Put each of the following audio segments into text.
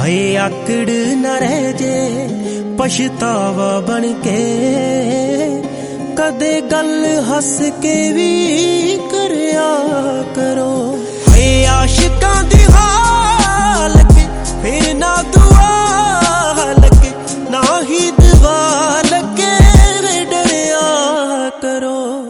हाय आकड़ न रह जे पछतावा बन के, कदे गल हस के भी करया करो। हाय आशिकां दी हाल के फिर ना दुआ लगे, ना ही दुआ लगे डरिया करो।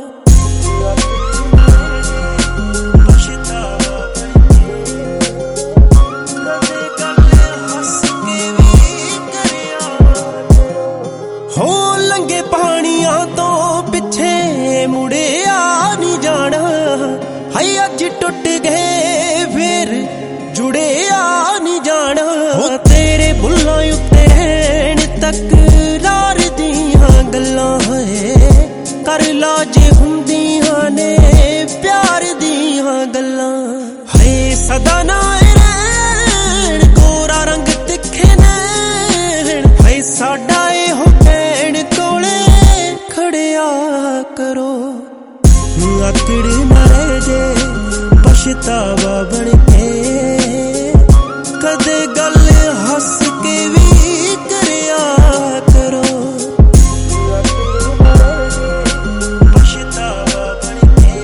हो लंगे पानियां तो पिछे मुड़े आ नहीं जाना, हाय अज टुट गए फिर जुड़े आ नहीं जाना। हो तेरे बुल्लां उत्ते रहन तकरार दियां गल्लां है, कर ला जे हुंदियां ने प्यार दियां गल्लां। हाय सदा ना रहन गोरा रंग तिखे नैन, हाय साडा हो करो। आकड़ न रह जे पछतावा बन के, कदे गल हस के भी करया करो। पछतावा बन के,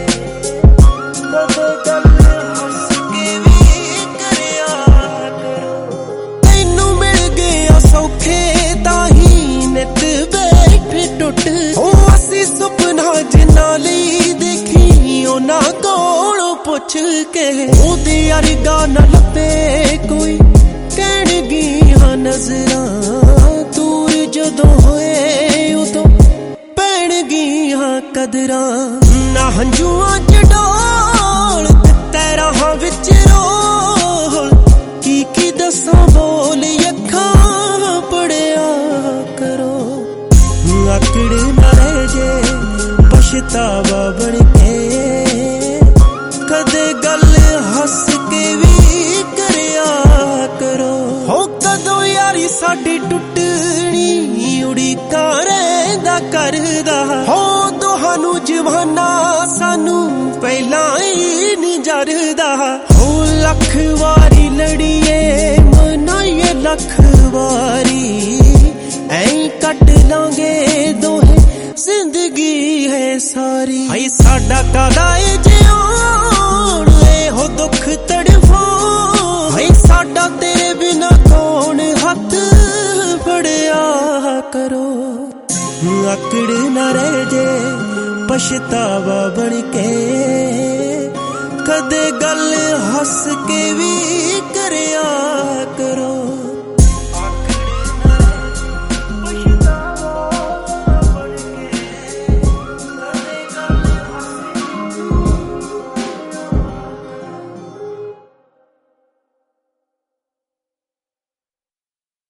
कदे गल हस के भी करया करो। तैनू मिल गया सौखे ताही नित बैठे टुट, सुपना जिन्ना ली देखी उन्हां कोलों पुछ के। ओदे अरगा न लभे कोई कहणगियां नजरां, दूर जदों होए उदों पैणगियां कदरां। ना हंझुआं च डोल ते राहां विच रोल, की दसां बोल अखां पढ़िया करो। आकड़ न रह जे पछतावा बन के, कदे गल हस के भी करया करो। हो कदों यारी साडी टुटनी उड़ीकां रहिंदा करदा, हो दोहानू जवाना सानू पहलां ही नहीं जरदा। हो लख वारी लड़िए मनाइए लख वारी, ऐं कट लांगे दोहे जिंदगी है सारी। हाय साडा कादा ए जिउण हो दुख तड़फां, हाय साडा तेरे बिना कौन हथ फड़िया करो। आकड़ न रह जे पछतावा बन के, कदे गल हस के भी